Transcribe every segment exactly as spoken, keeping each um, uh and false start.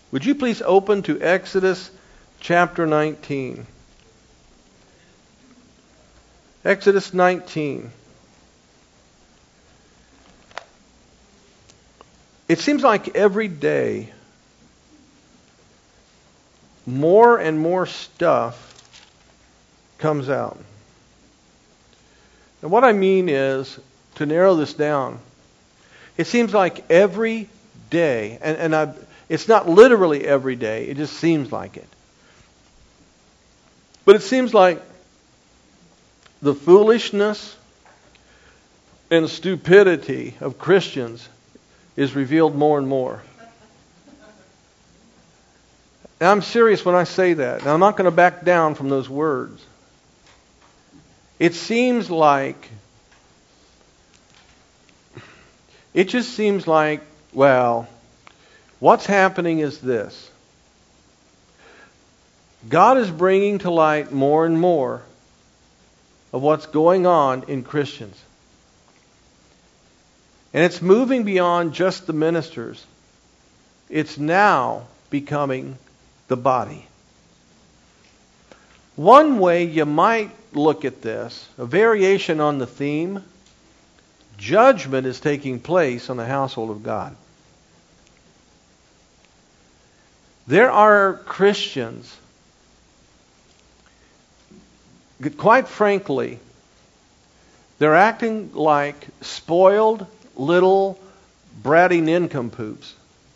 Would you please open to Exodus chapter nineteen? Exodus nineteen. It seems like every day more and more stuff comes out. And what I mean is, to narrow this down, it seems like every day, and, and I, it's not literally every day, it just seems like it. But it seems like the foolishness and stupidity of Christians is revealed more and more. Now, I'm serious when I say that. Now, I'm not going to back down from those words. It seems like, it just seems like, well, what's happening is this. God is bringing to light more and more of what's going on in Christians. And it's moving beyond just the ministers. It's now becoming the body. One way you might look at this, a variation on the theme, judgment is taking place on the household of God. There are Christians, quite frankly, they're acting like spoiled little bratty nincompoops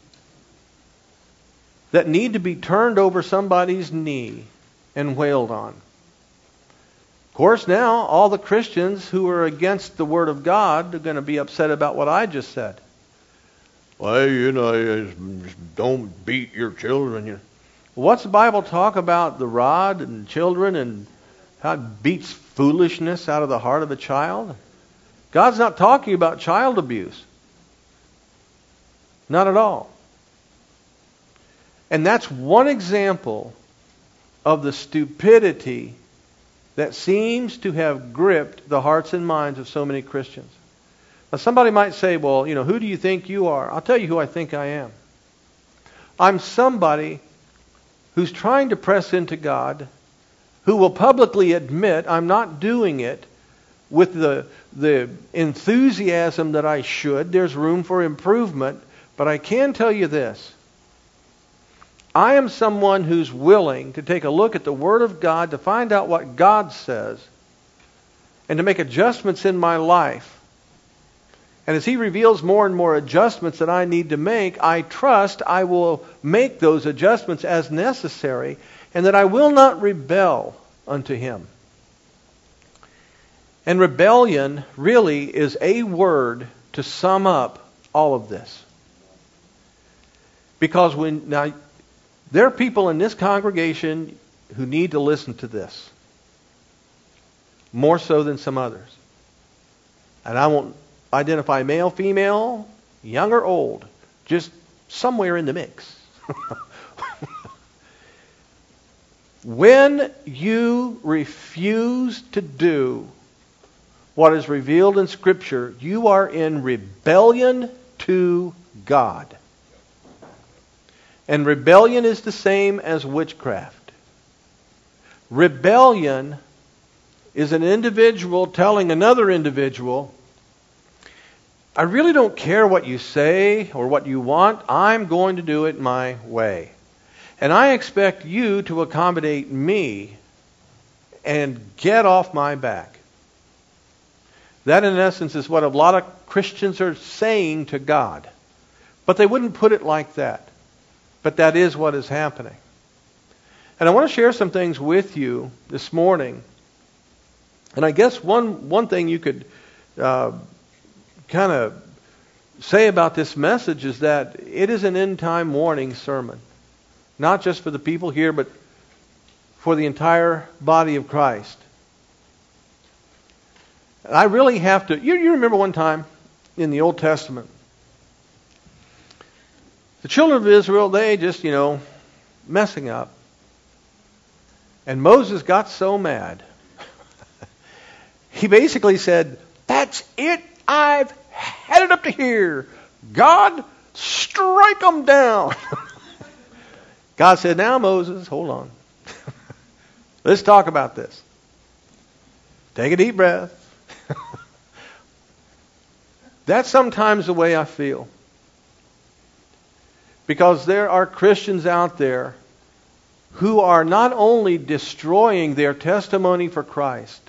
that need to be turned over somebody's knee and wailed on. Of course, now all the Christians who are against the Word of God are going to be upset about what I just said. Well, you know, don't beat your children. You know. What's the Bible talk about the rod and children and how it beats foolishness out of the heart of a child? God's not talking about child abuse. Not at all. And that's one example of the stupidity that seems to have gripped the hearts and minds of so many Christians. Now, somebody might say, well, you know, who do you think you are? I'll tell you who I think I am. I'm somebody who's trying to press into God, who will publicly admit I'm not doing it with the, the enthusiasm that I should. There's room for improvement. But I can tell you this. I am someone who's willing to take a look at the Word of God to find out what God says and to make adjustments in my life. And as He reveals more and more adjustments that I need to make, I trust I will make those adjustments as necessary and that I will not rebel unto Him. And rebellion really is a word to sum up all of this. Because when now there are people in this congregation who need to listen to this. More so than some others. And I won't identify male, female, young or old. Just somewhere in the mix. When you refuse to do what is revealed in Scripture, you are in rebellion to God. And rebellion is the same as witchcraft. Rebellion is an individual telling another individual, I really don't care what you say or what you want. I'm going to do it my way. And I expect you to accommodate me and get off my back. That, in essence, is what a lot of Christians are saying to God. But they wouldn't put it like that. But that is what is happening. And I want to share some things with you this morning. And I guess one, one thing you could uh, kind of say about this message is that it is an end-time warning sermon. Not just for the people here, but for the entire body of Christ. And I really have to... You, you remember one time in the Old Testament, the children of Israel, they just, you know, messing up. And Moses got so mad. He basically said, that's it. I've had it up to here. God, strike them down. God said, now Moses, hold on. Let's talk about this. Take a deep breath. That's sometimes the way I feel. Because there are Christians out there who are not only destroying their testimony for Christ,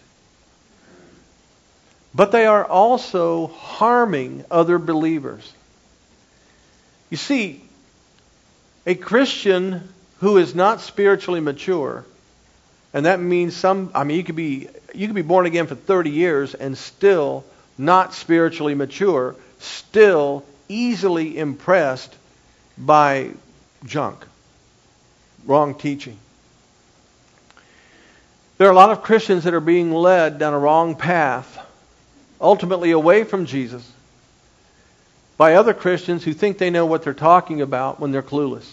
but they are also harming other believers. You see, a Christian who is not spiritually mature, and that means some, I mean, you could be, you could be born again for thirty years and still not spiritually mature, still easily impressed by junk, wrong teaching. There are a lot of Christians that are being led down a wrong path, ultimately away from Jesus, by other Christians who think they know what they're talking about when they're clueless.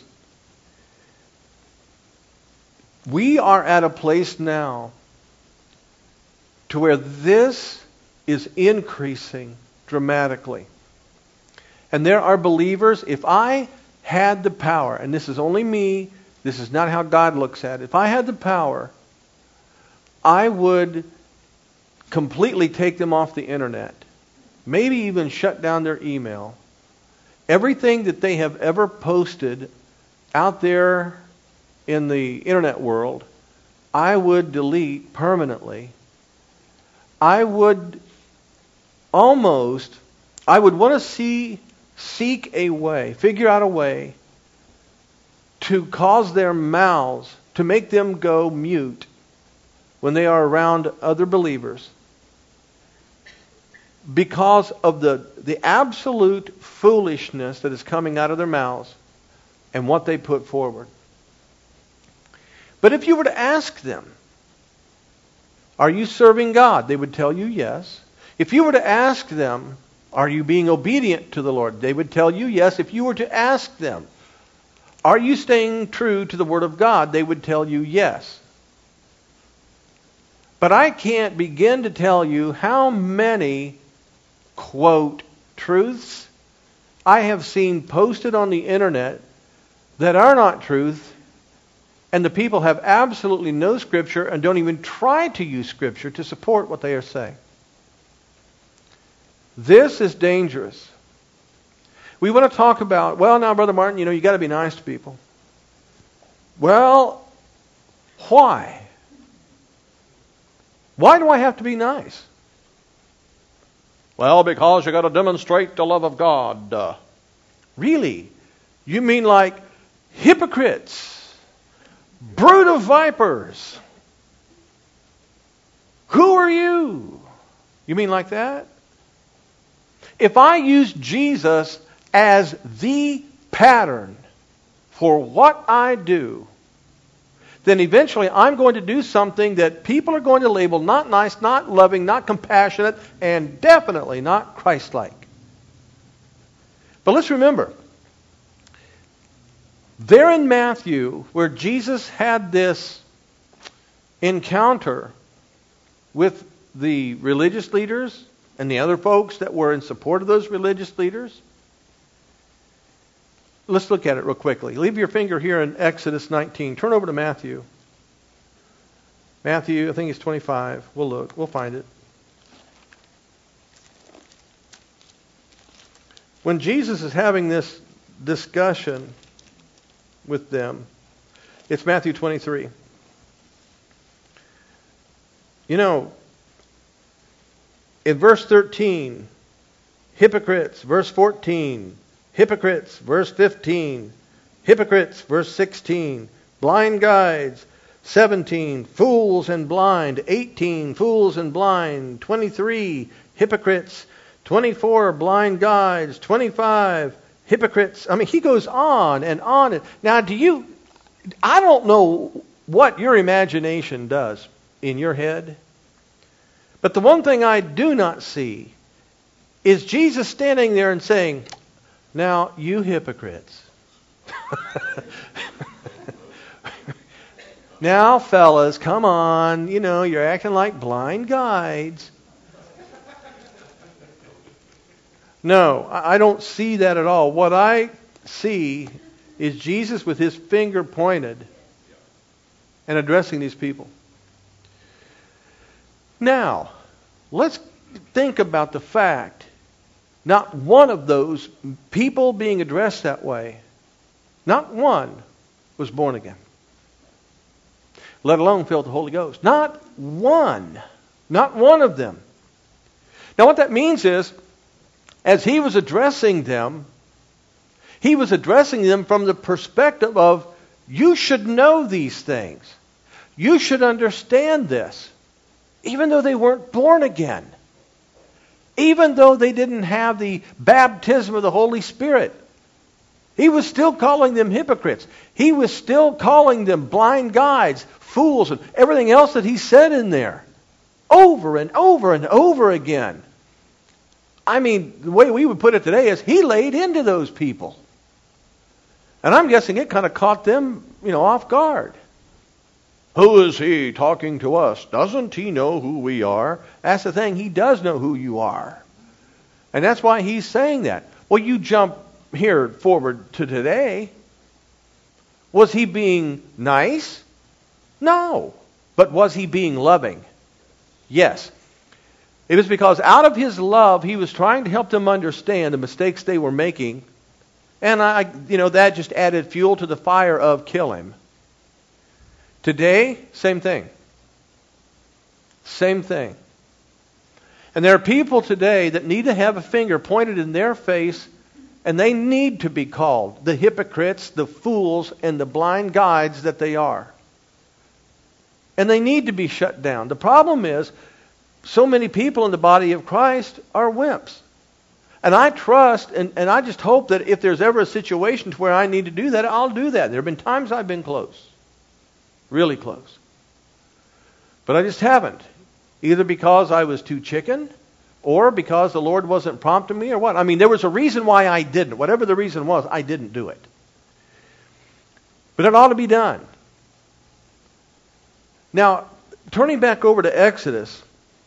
We are at a place now to where this is increasing dramatically. And there are believers, if I had the power, and this is only me, this is not how God looks at it. If I had the power, I would completely take them off the internet. Maybe even shut down their email. Everything that they have ever posted out there in the internet world, I would delete permanently. I would almost, I would want to see, seek a way, figure out a way to cause their mouths, to make them go mute when they are around other believers, because of the, the absolute foolishness that is coming out of their mouths and what they put forward. But if you were to ask them, are you serving God? They would tell you yes. If you were to ask them, are you being obedient to the Lord? They would tell you yes. If you were to ask them, are you staying true to the Word of God? They would tell you yes. But I can't begin to tell you how many, quote, truths I have seen posted on the internet that are not truth, and the people have absolutely no Scripture and don't even try to use Scripture to support what they are saying. This is dangerous. We want to talk about, well, now, Brother Martin, you know, you got to be nice to people. Well, why? Why do I have to be nice? Well, because you got to demonstrate the love of God. Uh, really? You mean like hypocrites? Brood of vipers? Who are you? You mean like that? If I use Jesus as the pattern for what I do, then eventually I'm going to do something that people are going to label not nice, not loving, not compassionate, and definitely not Christ-like. But let's remember, there in Matthew, where Jesus had this encounter with the religious leaders and the other folks that were in support of those religious leaders, let's look at it real quickly. Leave your finger here in Exodus nineteen. Turn over to Matthew. Matthew, I think it's twenty-five. We'll look. We'll find it. When Jesus is having this discussion with them, it's Matthew twenty-three. You know, in verse thirteen, hypocrites, verse fourteen, hypocrites, verse fifteen, hypocrites, verse sixteen, blind guides, seventeen, fools and blind, eighteen, fools and blind, twenty-three, hypocrites, twenty-four, blind guides, twenty-five, hypocrites. I mean, he goes on and on. Now, do you, I don't know what your imagination does in your head, but the one thing I do not see is Jesus standing there and saying, now, you hypocrites. Now, fellas, come on. You know, you're acting like blind guides. No, I don't see that at all. What I see is Jesus with his finger pointed and addressing these people. Now, let's think about the fact, not one of those people being addressed that way, not one was born again, let alone filled with the Holy Ghost. Not one. Not one of them. Now what that means is, as he was addressing them, he was addressing them from the perspective of, you should know these things. You should understand this. Even though they weren't born again. Even though they didn't have the baptism of the Holy Spirit. He was still calling them hypocrites. He was still calling them blind guides, fools, and everything else that he said in there. Over and over and over again. I mean, the way we would put it today is he laid into those people. And I'm guessing it kind of caught them, you know, off guard. Who is he talking to us? Doesn't he know who we are? That's the thing. He does know who you are. And that's why he's saying that. Well, you jump here forward to today. Was he being nice? No. But was he being loving? Yes. It was because out of his love, he was trying to help them understand the mistakes they were making. And I, you know, that just added fuel to the fire of kill him. Today, same thing. Same thing. And there are people today that need to have a finger pointed in their face, and they need to be called the hypocrites, the fools, and the blind guides that they are. And they need to be shut down. The problem is, so many people in the body of Christ are wimps. And I trust, and, and I just hope that if there's ever a situation to where I need to do that, I'll do that. There have been times I've been close. Really close. But I just haven't. Either because I was too chicken, or because the Lord wasn't prompting me, or what. I mean, there was a reason why I didn't. Whatever the reason was, I didn't do it. But it ought to be done. Now, turning back over to Exodus,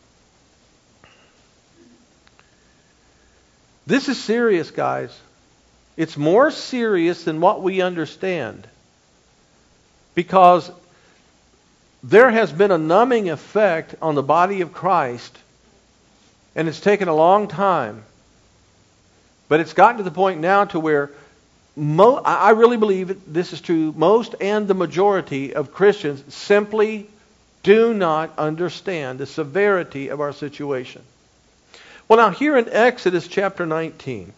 this is serious, guys. It's more serious than what we understand. Because there has been a numbing effect on the body of Christ, and it's taken a long time. But it's gotten to the point now to where, mo- I really believe this is true, most and the majority of Christians simply do not understand the severity of our situation. Well, now here in Exodus chapter nineteen,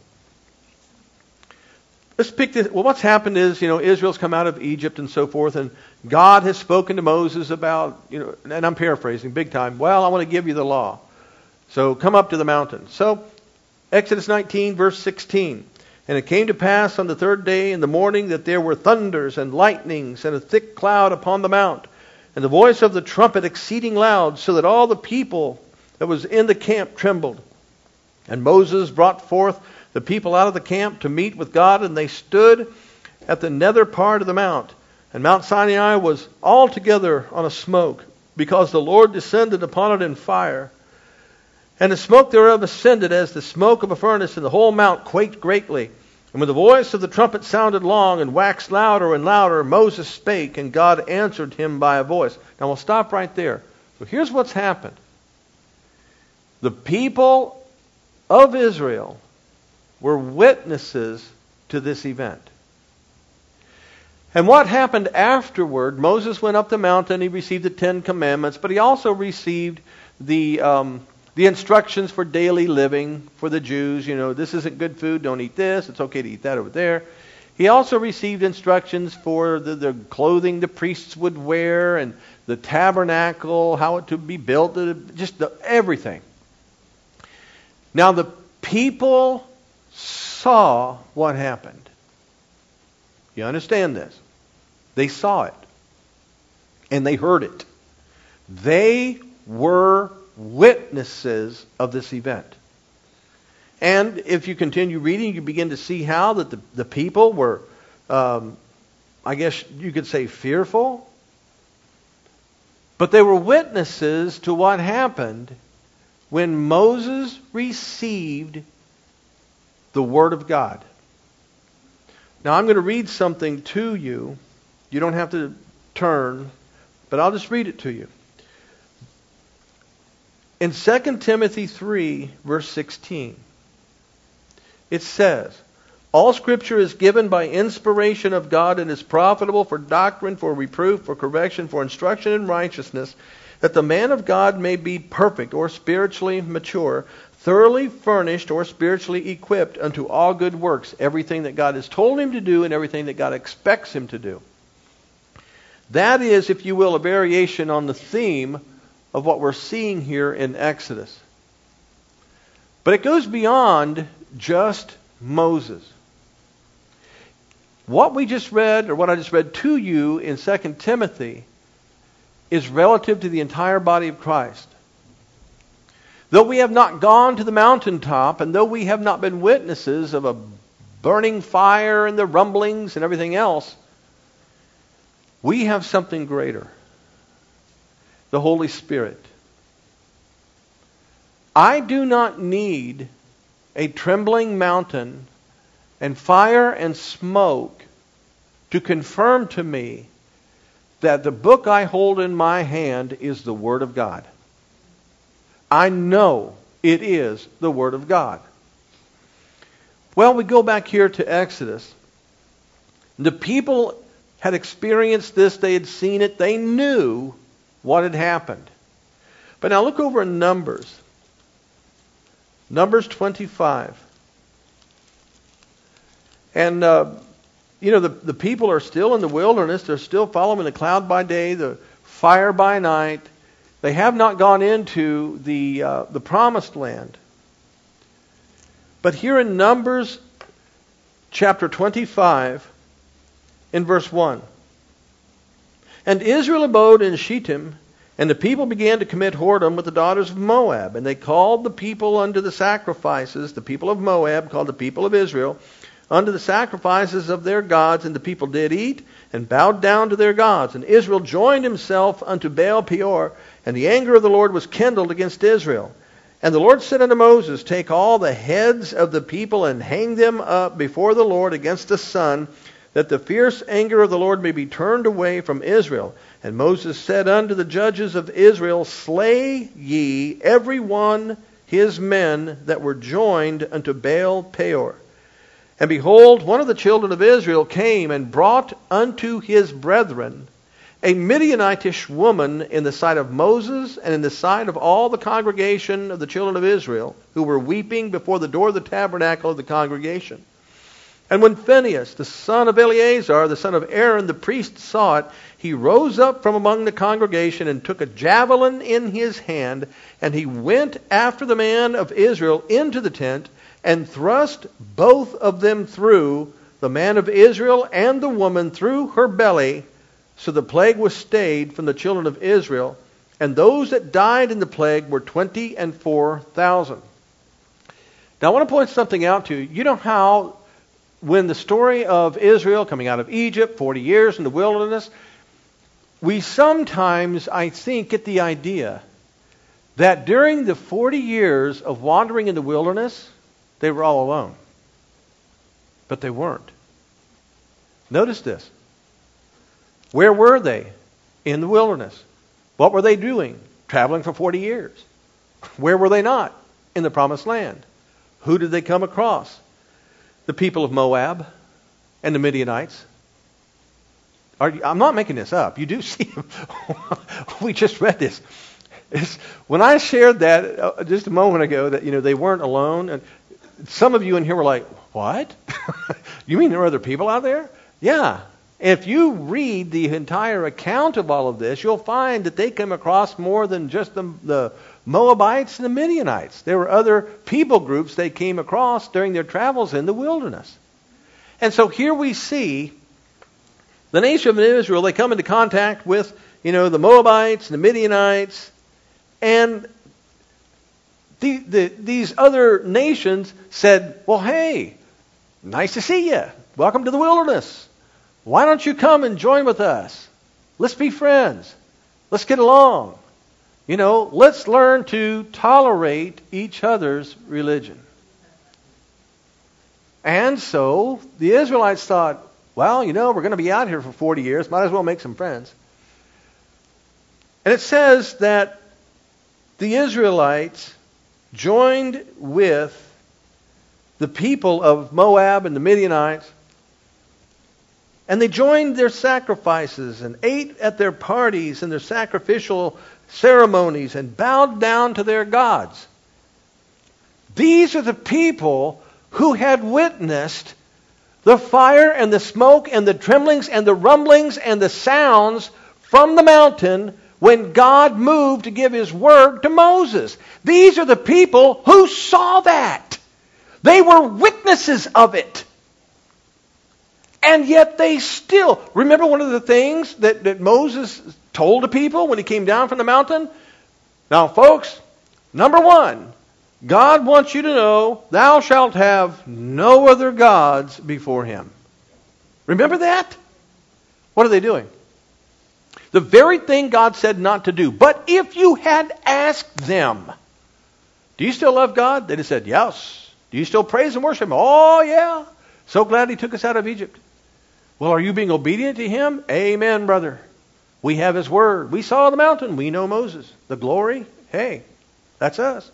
let's pick this. Well, what's happened is, you know, Israel's come out of Egypt and so forth, and God has spoken to Moses about, you know, and I'm paraphrasing big time. Well, I want to give you the law. So come up to the mountain. So Exodus nineteen, verse sixteen. And it came to pass on the third day in the morning that there were thunders and lightnings and a thick cloud upon the mount, and the voice of the trumpet exceeding loud, so that all the people that was in the camp trembled. And Moses brought forth the people out of the camp to meet with God, and they stood at the nether part of the mount. And Mount Sinai was altogether on a smoke, because the Lord descended upon it in fire. And the smoke thereof ascended as the smoke of a furnace, and the whole mount quaked greatly. And when the voice of the trumpet sounded long, and waxed louder and louder, Moses spake, and God answered him by a voice. Now we'll stop right there. So here's what's happened. The people of Israel were witnesses to this event. And what happened afterward, Moses went up the mountain, he received the Ten Commandments, but he also received the um, the instructions for daily living for the Jews. You know, this isn't good food, don't eat this, it's okay to eat that over there. He also received instructions for the, the clothing the priests would wear, and the tabernacle, how it to be built, just the, everything. Now the people saw what happened. You understand this? They saw it. And they heard it. They were witnesses of this event. And if you continue reading, you begin to see how that the, the people were, um, I guess you could say, fearful. But they were witnesses to what happened when Moses received the Word of God. Now I'm going to read something to you. You don't have to turn, but I'll just read it to you. In Second Timothy three, verse sixteen, it says, all Scripture is given by inspiration of God and is profitable for doctrine, for reproof, for correction, for instruction in righteousness, that the man of God may be perfect or spiritually mature, thoroughly furnished or spiritually equipped unto all good works, everything that God has told him to do and everything that God expects him to do. That is, if you will, a variation on the theme of what we're seeing here in Exodus. But it goes beyond just Moses. What we just read, or what I just read to you in Second Timothy, is relative to the entire body of Christ. Though we have not gone to the mountaintop, and though we have not been witnesses of a burning fire and the rumblings and everything else, we have something greater. The Holy Spirit. I do not need a trembling mountain and fire and smoke to confirm to me that the book I hold in my hand is the Word of God. I know it is the Word of God. Well, we go back here to Exodus. The people had experienced this. They had seen it. They knew what had happened. But now look over in Numbers. Numbers twenty-five. And, uh, you know, the, the people are still in the wilderness. They're still following the cloud by day, the fire by night. They have not gone into the uh, the promised land. But here in Numbers chapter twenty-five, in verse one. And Israel abode in Shittim, and the people began to commit whoredom with the daughters of Moab. And they called the people unto the sacrifices, the people of Moab called the people of Israel, unto the sacrifices of their gods, and the people did eat, and bowed down to their gods. And Israel joined himself unto Baal Peor, and the anger of the Lord was kindled against Israel. And the Lord said unto Moses, take all the heads of the people, and hang them up before the Lord against the sun, that the fierce anger of the Lord may be turned away from Israel. And Moses said unto the judges of Israel, slay ye every one his men that were joined unto Baal Peor. And behold, one of the children of Israel came and brought unto his brethren a Midianitish woman in the sight of Moses and in the sight of all the congregation of the children of Israel, who were weeping before the door of the tabernacle of the congregation. And when Phinehas, the son of Eleazar, the son of Aaron, the priest, saw it, he rose up from among the congregation and took a javelin in his hand, and he went after the man of Israel into the tent, and thrust both of them through, the man of Israel and the woman through her belly. So the plague was stayed from the children of Israel, and those that died in the plague were twenty and four thousand. Now I want to point something out to you. You know how when the story of Israel coming out of Egypt, forty years in the wilderness, we sometimes, I think, get the idea that during the forty years of wandering in the wilderness, they were all alone. But they weren't. Notice this. Where were they in the wilderness? What were they doing? Traveling for forty years. Where were they not? In the promised land. Who did they come across? The people of Moab and the Midianites. Are you, I'm not making this up. You do see them. We just read this. It's, when I shared that uh, just a moment ago, that you know they weren't alone, and some of you in here were like, "What? You mean there are other people out there?" Yeah. If you read the entire account of all of this, you'll find that they come across more than just the, the Moabites and the Midianites. There were other people groups they came across during their travels in the wilderness. And so here we see the nation of Israel, they come into contact with, you know, the Moabites and the Midianites, and the, the, these other nations said, well, hey, nice to see you. Welcome to the wilderness. Why don't you come and join with us? Let's be friends. Let's get along. You know, let's learn to tolerate each other's religion. And so the Israelites thought, well, you know, we're going to be out here for forty years. Might as well make some friends. And it says that the Israelites joined with the people of Moab and the Midianites, and they joined their sacrifices and ate at their parties and their sacrificial ceremonies and bowed down to their gods. These are the people who had witnessed the fire and the smoke and the tremblings and the rumblings and the sounds from the mountain when God moved to give His word to Moses. These are the people who saw that. They were witnesses of it. And yet they still, remember one of the things that, that Moses told the people when he came down from the mountain? Now folks, number one, God wants you to know, thou shalt have no other gods before Him. Remember that? What are they doing? The very thing God said not to do. But if you had asked them, do you still love God? They'd have said, yes. Do you still praise and worship Him? Oh, yeah. So glad He took us out of Egypt. Well, are you being obedient to Him? Amen, brother. We have His word. We saw the mountain. We know Moses. The glory, hey, that's us.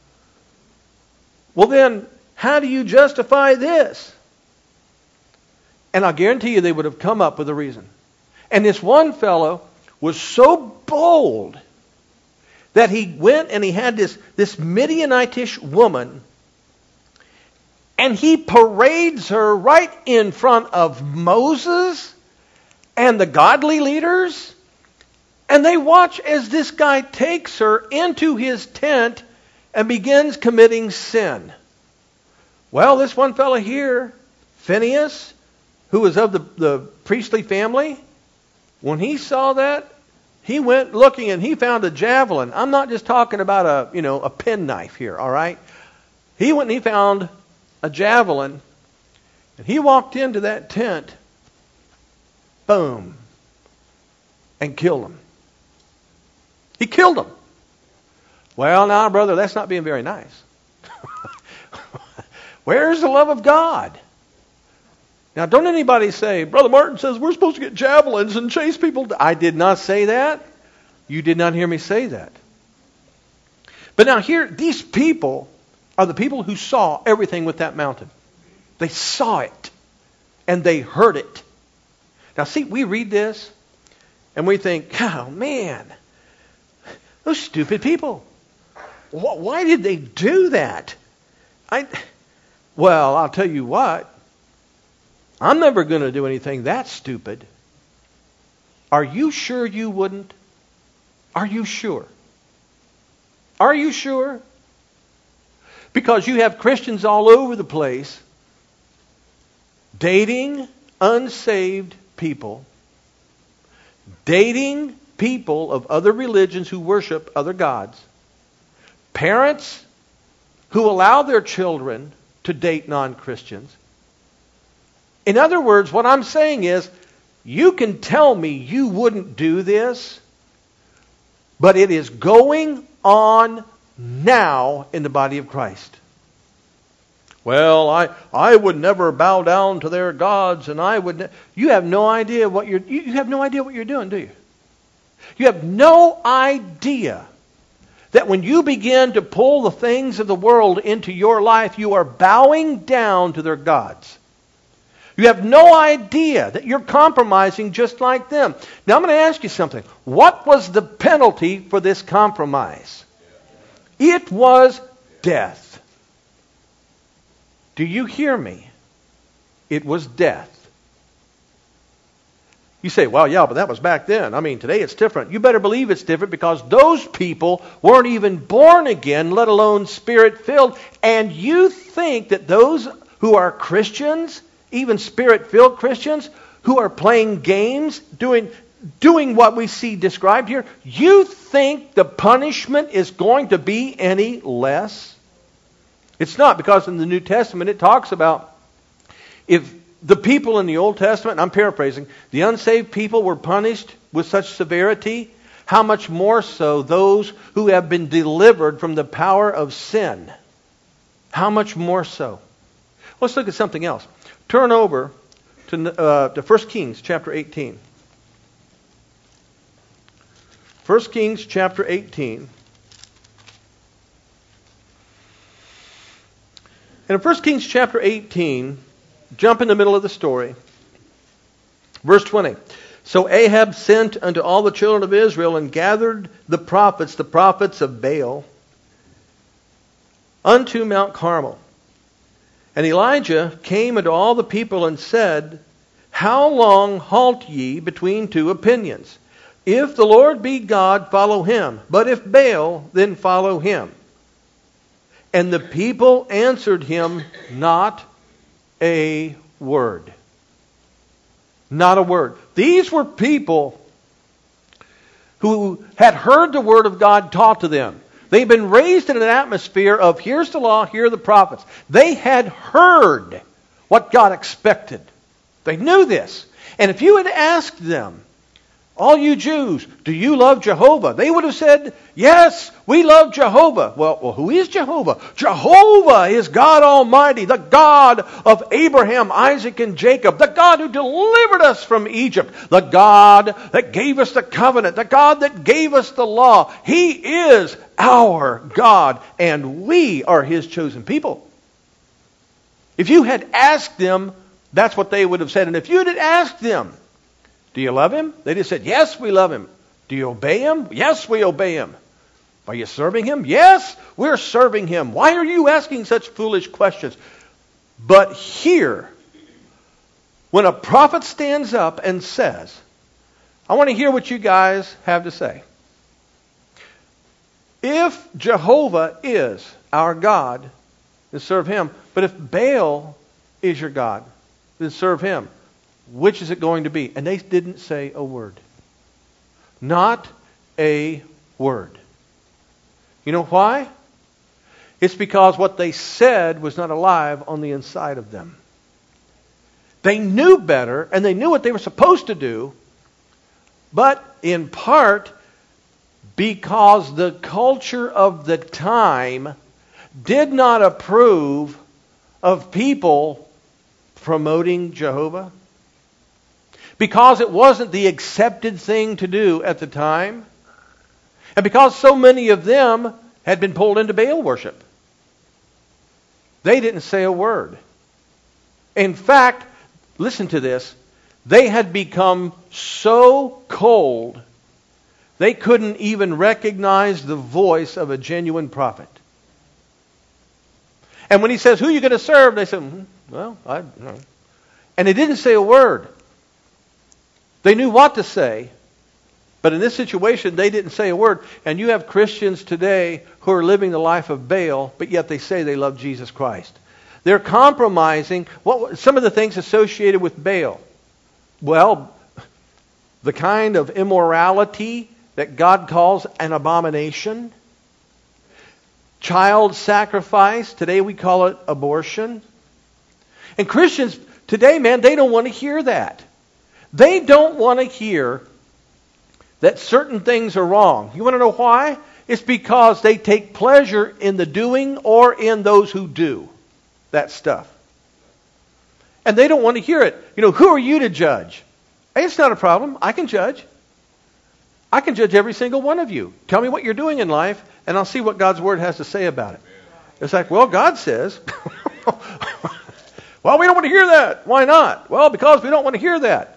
Well then, how do you justify this? And I'll guarantee you they would have come up with a reason. And this one fellow was so bold that he went and he had this, this Midianitish woman, and he parades her right in front of Moses and the godly leaders. And they watch as this guy takes her into his tent and begins committing sin. Well, this one fellow here, Phinehas, who was of the, the priestly family, when he saw that, he went looking and he found a javelin. I'm not just talking about a, you know, a penknife here, all right? He went and he found a javelin, and he walked into that tent, boom, and killed him. He killed him. Well, now, brother, that's not being very nice. Where's the love of God? Now, don't anybody say, Brother Martin says we're supposed to get javelins and chase people. I did not say that. You did not hear me say that. But now here, these people are the people who saw everything with that mountain. They saw it. And they heard it. Now see, we read this and we think, oh man, those stupid people. Why did they do that? I, well, I'll tell you what. I'm never going to do anything that stupid. Are you sure you wouldn't? Are you sure? Are you sure? Because you have Christians all over the place dating unsaved people, dating people of other religions who worship other gods, parents who allow their children to date non-Christians. In other words, what I'm saying is, you can tell me you wouldn't do this, but it is going on now in the body of Christ. Well, I I would never bow down to their gods, and I would. Ne-. You have no idea what you're. You have no idea what you're doing, do you? You have no idea that when you begin to pull the things of the world into your life, you are bowing down to their gods. You have no idea that you're compromising just like them. Now I'm going to ask you something. What was the penalty for this compromise? It was death. Do you hear me? It was death. You say, well, yeah, but that was back then. I mean, today it's different. You better believe it's different because those people weren't even born again, let alone Spirit-filled. And you think that those who are Christians, even Spirit-filled Christians, who are playing games, doing, doing what we see described here, you think the punishment is going to be any less? It's not, because in the New Testament it talks about if the people in the Old Testament, and I'm paraphrasing, the unsaved people were punished with such severity, how much more so those who have been delivered from the power of sin? How much more so? Let's look at something else. Turn over to, uh, to First Kings chapter eighteen. First Kings chapter eighteen. And in First Kings chapter eighteen, jump in the middle of the story. Verse twenty. So Ahab sent unto all the children of Israel and gathered the prophets, the prophets of Baal, unto Mount Carmel. And Elijah came unto all the people and said, How long halt ye between two opinions? If the Lord be God, follow him. But if Baal, then follow him. And the people answered him not a word. Not a word. These were people who had heard the word of God taught to them. They'd been raised in an atmosphere of here's the law, here are the prophets. They had heard what God expected. They knew this. And if you had asked them, all you Jews, do you love Jehovah? They would have said, yes, we love Jehovah. Well, well, who is Jehovah? Jehovah is God Almighty, the God of Abraham, Isaac, and Jacob, the God who delivered us from Egypt, the God that gave us the covenant, the God that gave us the law. He is our God, and we are His chosen people. If you had asked them, that's what they would have said. And if you had asked them, do you love Him? They just said, yes, we love Him. Do you obey Him? Yes, we obey Him. Are you serving Him? Yes, we're serving Him. Why are you asking such foolish questions? But here, when a prophet stands up and says, I want to hear what you guys have to say. If Jehovah is our God, then serve Him. But if Baal is your God, then serve him. Which is it going to be? And they didn't say a word. Not a word. You know why? It's because what they said was not alive on the inside of them. They knew better, and they knew what they were supposed to do, but in part because the culture of the time did not approve of people promoting Jehovah. Because it wasn't the accepted thing to do at the time. And because so many of them had been pulled into Baal worship. They didn't say a word. In fact, listen to this. They had become so cold, they couldn't even recognize the voice of a genuine prophet. And when he says, who are you going to serve? They said, mm, well, I don't know. And they didn't say a word. They knew what to say, but in this situation, they didn't say a word. And you have Christians today who are living the life of Baal, but yet they say they love Jesus Christ. They're compromising what some of the things associated with Baal. Well, the kind of immorality that God calls an abomination. Child sacrifice, today we call it abortion. And Christians today, man, they don't want to hear that. They don't want to hear that certain things are wrong. You want to know why? It's because they take pleasure in the doing or in those who do that stuff. And they don't want to hear it. You know, who are you to judge? Hey, it's not a problem. I can judge. I can judge every single one of you. Tell me what you're doing in life, and I'll see what God's Word has to say about it. It's like, well, God says. Well, we don't want to hear that. Why not? Well, because we don't want to hear that.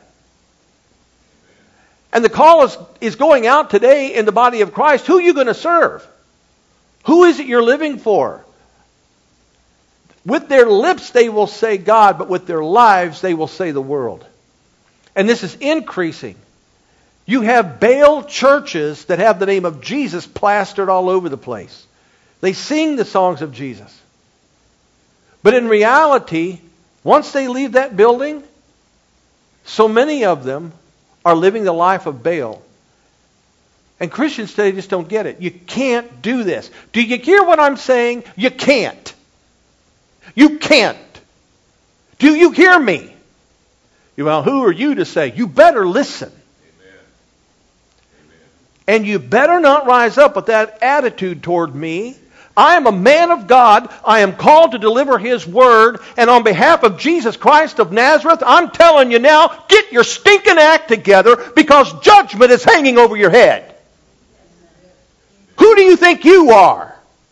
And the call is, is going out today in the body of Christ. Who are you going to serve? Who is it you're living for? With their lips they will say God, but with their lives they will say the world. And this is increasing. You have Baal churches that have the name of Jesus plastered all over the place. They sing the songs of Jesus. But in reality, once they leave that building, so many of them are living the life of Baal. And Christians today just don't get it. You can't do this. Do you hear what I'm saying? You can't. You can't. Do you hear me? Well, who are you to say? You better listen. Amen. Amen. And you better not rise up with that attitude toward me, I am a man of God. I am called to deliver His word. And on behalf of Jesus Christ of Nazareth, I'm telling you now, get your stinking act together because judgment is hanging over your head. Who do you think you are?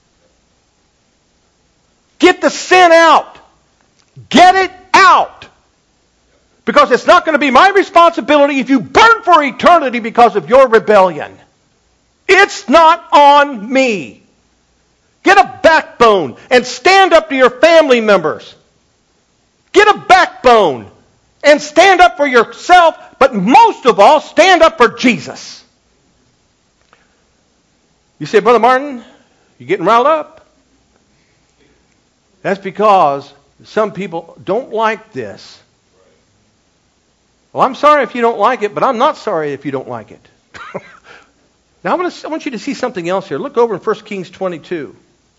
Get the sin out. Get it out. Because it's not going to be my responsibility if you burn for eternity because of your rebellion. It's not on me. Get a backbone and stand up to your family members. Get a backbone and stand up for yourself, but most of all, stand up for Jesus. You say, Brother Martin, you're getting riled up? That's because some people don't like this. Well, I'm sorry if you don't like it, but I'm not sorry if you don't like it. Now, I want, to, I want you to see something else here. Look over in First Kings twenty-two.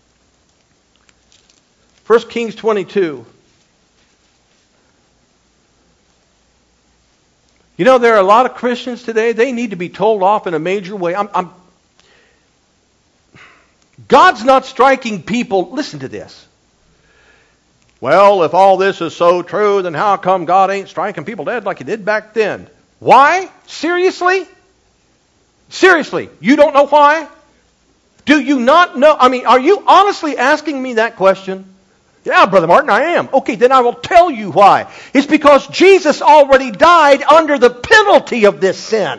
First Kings twenty-two. You know, there are a lot of Christians today, they need to be told off in a major way. I'm, I'm, God's not striking people. Listen to this. Well, if all this is so true, then how come God ain't striking people dead like He did back then? Why? Seriously? Seriously, you don't know why? Do you not know? I mean, are you honestly asking me that question? Yeah, Brother Martin, I am. Okay, then I will tell you why. It's because Jesus already died under the penalty of this sin.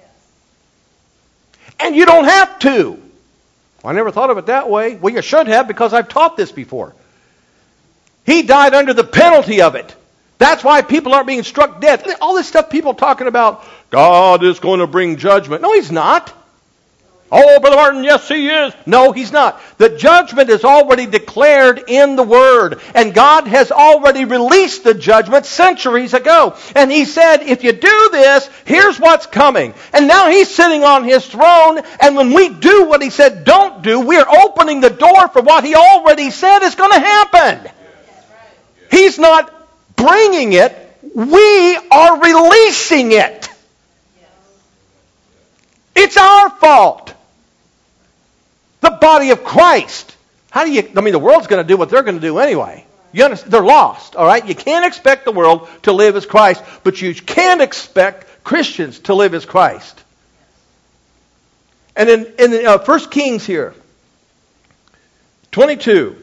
And you don't have to. I never thought of it that way. Well, you should have, because I've taught this before. He died under the penalty of it. That's why people aren't being struck dead. All this stuff people talking about, God is going to bring judgment. No, He's not. Oh, Brother Martin, yes, He is. No, He's not. The judgment is already declared in the Word. And God has already released the judgment centuries ago. And He said, if you do this, here's what's coming. And now He's sitting on His throne. And when we do what He said don't do, we're opening the door for what He already said is going to happen. He's not bringing it. We are releasing it. It's our fault. The body of Christ. How do you, I mean, the world's going to do what they're going to do anyway. You understand? They're lost, all right? You can't expect the world to live as Christ, but you can expect Christians to live as Christ. And in, in uh, First Kings here, twenty-two,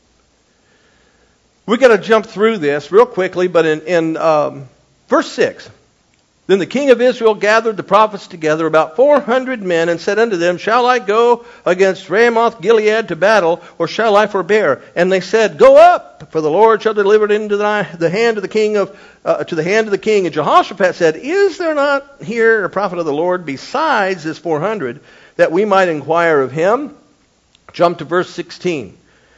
we've got to jump through this real quickly, but in, in um, verse six, then the king of Israel gathered the prophets together, about four hundred men, and said unto them, Shall I go against Ramoth Gilead to battle, or shall I forbear? And they said, Go up, for the Lord shall deliver it into the, the hand of the king of uh, to the hand of the king. And Jehoshaphat said, Is there not here a prophet of the Lord besides this four hundred, that we might inquire of him? Jump to verse sixteen.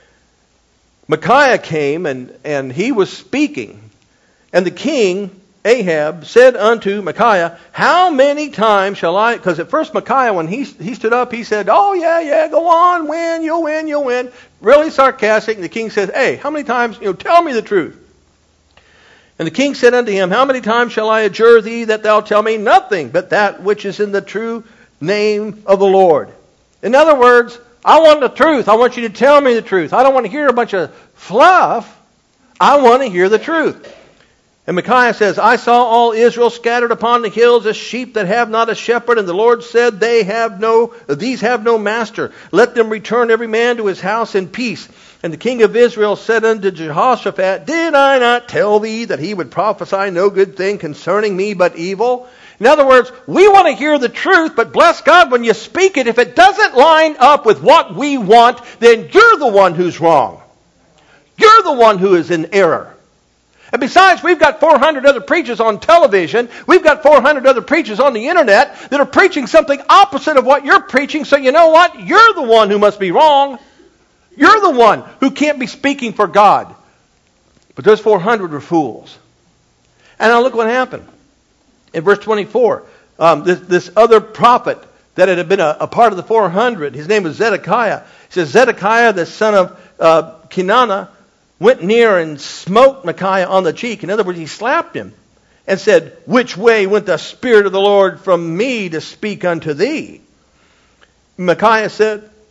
Micaiah came, and, and he was speaking. And the king, Ahab, said unto Micaiah, How many times shall I... Because at first Micaiah, when he, he stood up, he said, Oh, yeah, yeah, go on, win, you'll win, you'll win. Really sarcastic. And the king said, Hey, how many times... You know, tell me the truth. And the king said unto him, How many times shall I adjure thee that thou tell me nothing but that which is in the true name of the Lord? In other words, I want the truth. I want you to tell me the truth. I don't want to hear a bunch of fluff. I want to hear the truth. And Micaiah says, I saw all Israel scattered upon the hills as sheep that have not a shepherd. And the Lord said, They have no, these have no master. Let them return every man to his house in peace. And the king of Israel said unto Jehoshaphat, Did I not tell thee that he would prophesy no good thing concerning me but evil? In other words, we want to hear the truth, but bless God, when you speak it, if it doesn't line up with what we want, then you're the one who's wrong. You're the one who is in error. And besides, we've got four hundred other preachers on television. We've got four hundred other preachers on the internet that are preaching something opposite of what you're preaching. So you know what? You're the one who must be wrong. You're the one who can't be speaking for God. But those four hundred were fools. And now look what happened. In verse twenty-four, um, this, this other prophet that had been a, a part of the four hundred, his name was Zedekiah. It says, Zedekiah, the son of uh, Kenana, went near and smote Micaiah on the cheek. In other words, he slapped him and said, Which way went the Spirit of the Lord from me to speak unto thee? Micaiah said,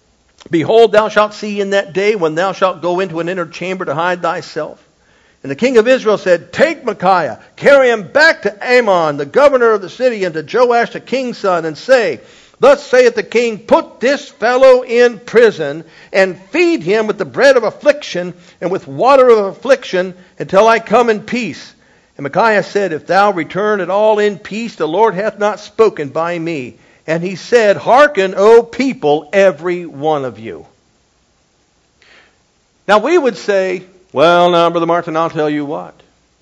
Behold, thou shalt see in that day when thou shalt go into an inner chamber to hide thyself. And the king of Israel said, Take Micaiah, carry him back to Amon, the governor of the city, and to Joash the king's son, and say, Thus saith the king, Put this fellow in prison, and feed him with the bread of affliction, and with water of affliction, until I come in peace. And Micaiah said, If thou return at all in peace, the Lord hath not spoken by me. And he said, Hearken, O people, every one of you. Now we would say, well, now, Brother Martin, I'll tell you what.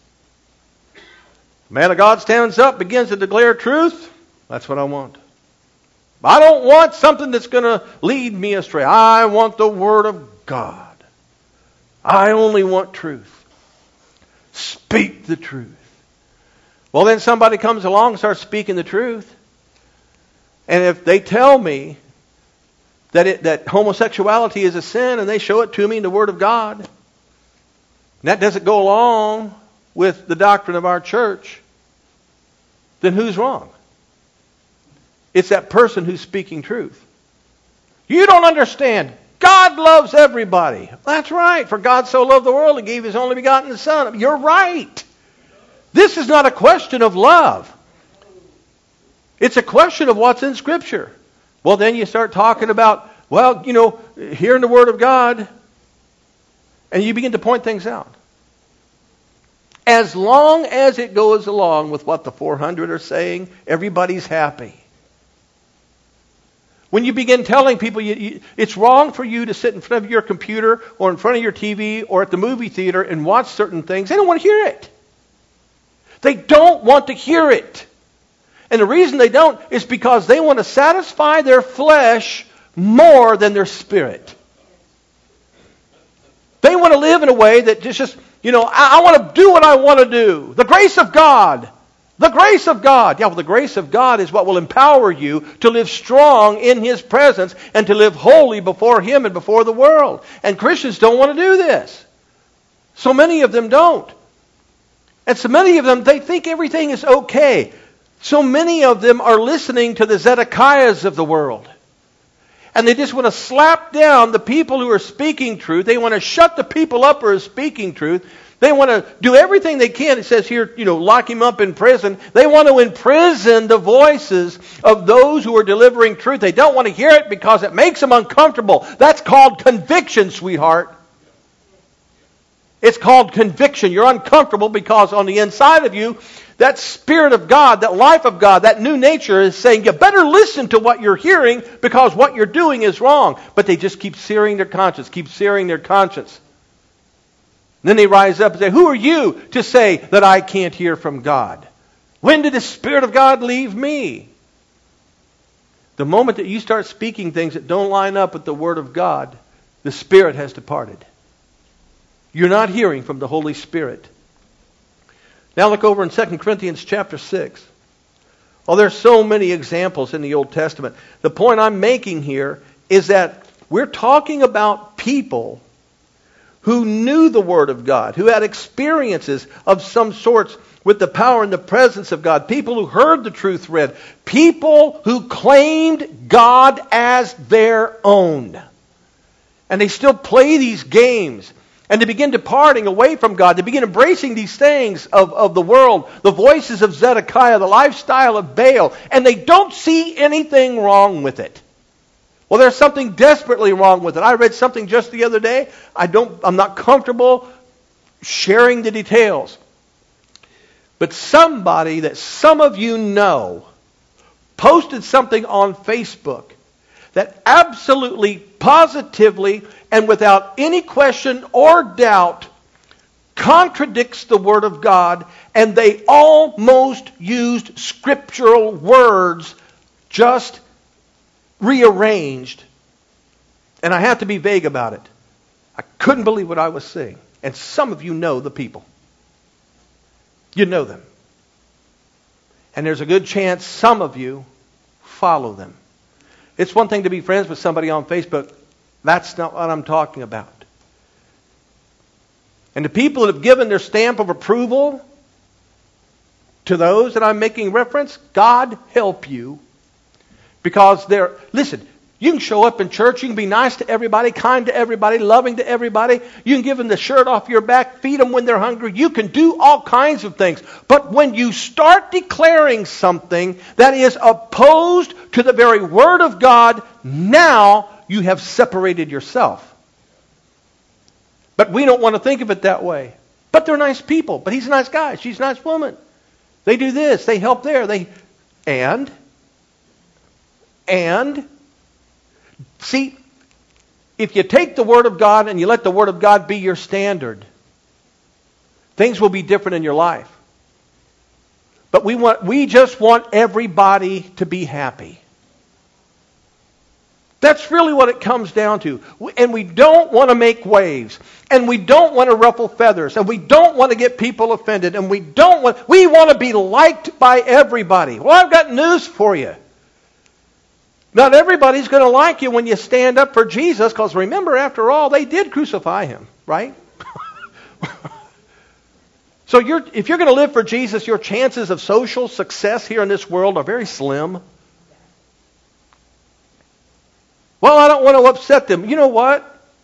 The man of God stands up, begins to declare truth. That's what I want. I don't want something that's going to lead me astray. I want the Word of God. I only want truth. Speak the truth. Well, then somebody comes along and starts speaking the truth. And if they tell me that it, that homosexuality is a sin, and they show it to me in the Word of God, and that doesn't go along with the doctrine of our church, then who's wrong? It's that person who's speaking truth. You don't understand. God loves everybody. That's right. For God so loved the world, He gave His only begotten Son. You're right. This is not a question of love. It's a question of what's in Scripture. Well, then you start talking about, well, you know, hearing the Word of God, and you begin to point things out. As long as it goes along with what the four hundred are saying, everybody's happy. When you begin telling people you, you, it's wrong for you to sit in front of your computer or in front of your T V or at the movie theater and watch certain things, they don't want to hear it. They don't want to hear it. And the reason they don't is because they want to satisfy their flesh more than their spirit. They want to live in a way that just, just you know, I, I want to do what I want to do. The grace of God. The grace of God. Yeah, well, the grace of God is what will empower you to live strong in His presence and to live holy before Him and before the world. And Christians don't want to do this. So many of them don't. And so many of them, they think everything is okay. So many of them are listening to the Zedekiahs of the world. And they just want to slap down the people who are speaking truth. They want to shut the people up who are speaking truth. They want to do everything they can. It says here, you know, lock him up in prison. They want to imprison the voices of those who are delivering truth. They don't want to hear it because it makes them uncomfortable. That's called conviction, sweetheart. It's called conviction. You're uncomfortable because on the inside of you, that Spirit of God, that life of God, that new nature is saying, you better listen to what you're hearing because what you're doing is wrong. But they just keep searing their conscience, keep searing their conscience. And then they rise up and say, who are you to say that I can't hear from God? When did the Spirit of God leave me? The moment that you start speaking things that don't line up with the Word of God, the Spirit has departed. You're not hearing from the Holy Spirit. Now look over in Second Corinthians chapter six. Oh, there's so many examples in the Old Testament. The point I'm making here is that we're talking about people who knew the Word of God, who had experiences of some sorts with the power and the presence of God, people who heard the truth read, people who claimed God as their own. And they still play these games. And they begin departing away from God. They begin embracing these things of, of the world, the voices of Zedekiah, the lifestyle of Baal, and they don't see anything wrong with it. Well, there's something desperately wrong with it. I read something just the other day. I don't, I'm not comfortable sharing the details. But somebody that some of you know posted something on Facebook that absolutely, positively, and without any question or doubt contradicts the Word of God, and they almost used scriptural words just rearranged. And I have to be vague about it. I couldn't believe what I was seeing. And some of you know the people. You know them. And there's a good chance some of you follow them. It's one thing to be friends with somebody on Facebook. That's not what I'm talking about. And the people that have given their stamp of approval to those that I'm making reference, God help you. Because they're, listen, You can show up in church. You can be nice to everybody, kind to everybody, loving to everybody. You can give them the shirt off your back, feed them when they're hungry. You can do all kinds of things. But when you start declaring something that is opposed to the very Word of God, now you have separated yourself. But we don't want to think of it that way. But they're nice people. But he's a nice guy. She's a nice woman. They do this. They help there. They and and see, if you take the Word of God and you let the Word of God be your standard, things will be different in your life. But we want we just want everybody to be happy. That's really what it comes down to. And we don't want to make waves. And we don't want to ruffle feathers. And we don't want to get people offended. And we don't want, we want to be liked by everybody. Well, I've got news for you. Not everybody's going to like you when you stand up for Jesus, because remember, after all, they did crucify him, right? So you're, if you're going to live for Jesus, your chances of social success here in this world are very slim. Well, I don't want to upset them. You know what?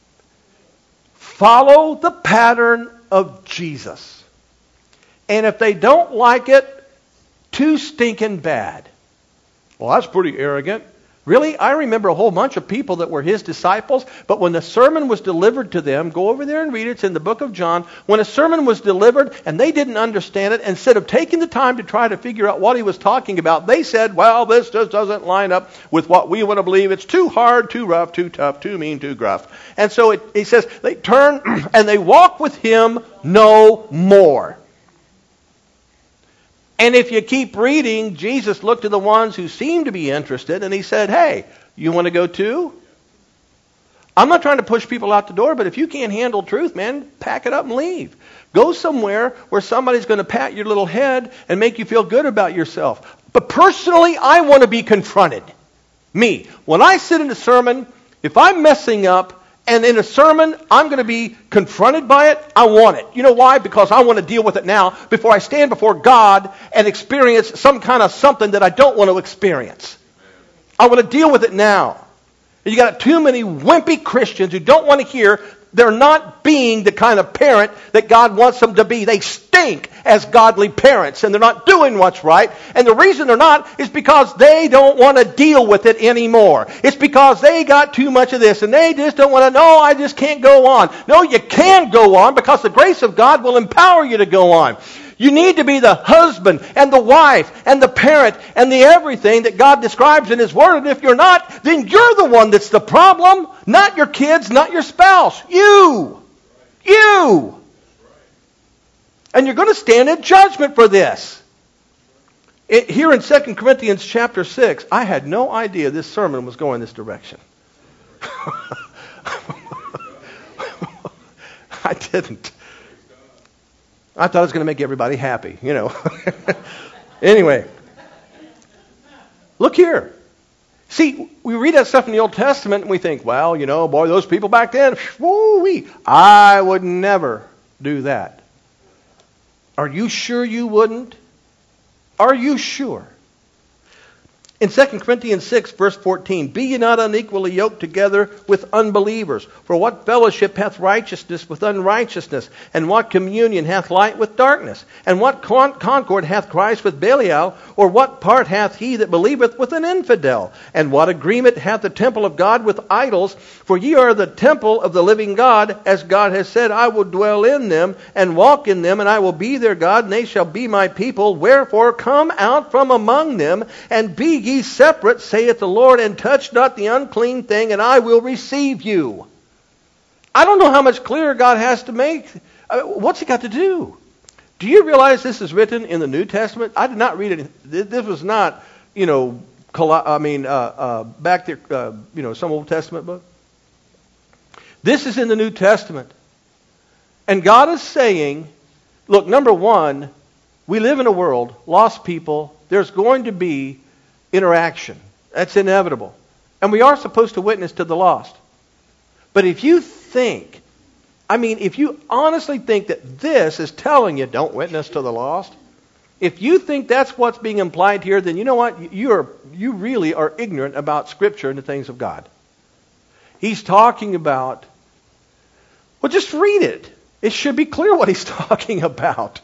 Follow the pattern of Jesus. And if they don't like it, too stinking bad. Well, that's pretty arrogant. Really? I remember a whole bunch of people that were his disciples, but when the sermon was delivered to them, go over there and read it, it's in the book of John, when a sermon was delivered and they didn't understand it, instead of taking the time to try to figure out what he was talking about, they said, well, this just doesn't line up with what we want to believe. It's too hard, too rough, too tough, too mean, too gruff. And so it, he says, they turn and they walk with him no more. And if you keep reading, Jesus looked to the ones who seemed to be interested, and he said, hey, you want to go too? I'm not trying to push people out the door, but if you can't handle truth, man, pack it up and leave. Go somewhere where somebody's going to pat your little head and make you feel good about yourself. But personally, I want to be confronted. Me. When I sit in a sermon, if I'm messing up, and in a sermon, I'm going to be confronted by it. I want it. You know why? Because I want to deal with it now before I stand before God and experience some kind of something that I don't want to experience. I want to deal with it now. And you got too many wimpy Christians who don't want to hear. They're not being the kind of parent that God wants them to be. They stink as godly parents, and they're not doing what's right. And the reason they're not is because they don't want to deal with it anymore. It's because they got too much of this, and they just don't want to, no, I just can't go on. No, you can go on, because the grace of God will empower you to go on. You need to be the husband and the wife and the parent and the everything that God describes in His Word. And if you're not, then you're the one that's the problem. Not your kids, not your spouse. You. You. And you're going to stand in judgment for this. It, here in Second Corinthians chapter six, I had no idea this sermon was going this direction. I didn't. I thought it was going to make everybody happy, you know. Anyway, look here. See, we read that stuff in the Old Testament and we think, well, you know, boy, those people back then, woo-wee. I would never do that. Are you sure you wouldn't? Are you sure? In Second Corinthians six, verse fourteen, be ye not unequally yoked together with unbelievers. For what fellowship hath righteousness with unrighteousness? And what communion hath light with darkness? And what con- concord hath Christ with Belial? Or what part hath he that believeth with an infidel? And what agreement hath the temple of God with idols? For ye are the temple of the living God, as God has said, I will dwell in them and walk in them, and I will be their God, and they shall be my people. Wherefore come out from among them, and be ye separate, saith the Lord, and touch not the unclean thing, and I will receive you. I don't know how much clearer God has to make. Uh, what's He got to do? Do you realize this is written in the New Testament? I did not read it. This was not, you know, I mean, uh, uh, back there, uh, you know, some Old Testament book. This is in the New Testament. And God is saying, look, number one, we live in a world, lost people, there's going to be interaction. That's inevitable. And we are supposed to witness to the lost. But if you think, I mean, if you honestly think that this is telling you don't witness to the lost, If you think that's what's being implied here, then you know what? You are you really are ignorant about Scripture and the things of God. He's talking about, well, just read it. It should be clear what he's talking about.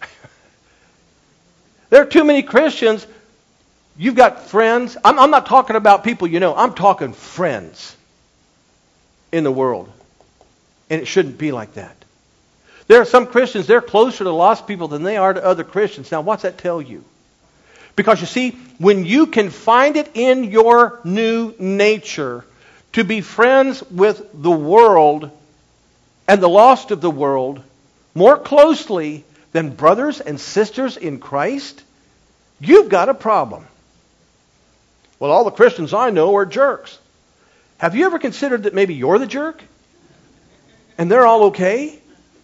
There are too many Christians. You've got friends. I'm, I'm not talking about people you know. I'm talking friends in the world. And it shouldn't be like that. There are some Christians, they're closer to lost people than they are to other Christians. Now, what's that tell you? Because you see, when you can find it in your new nature to be friends with the world and the lost of the world more closely than brothers and sisters in Christ, you've got a problem. Well, all the Christians I know are jerks. Have you ever considered that maybe you're the jerk? And they're all okay?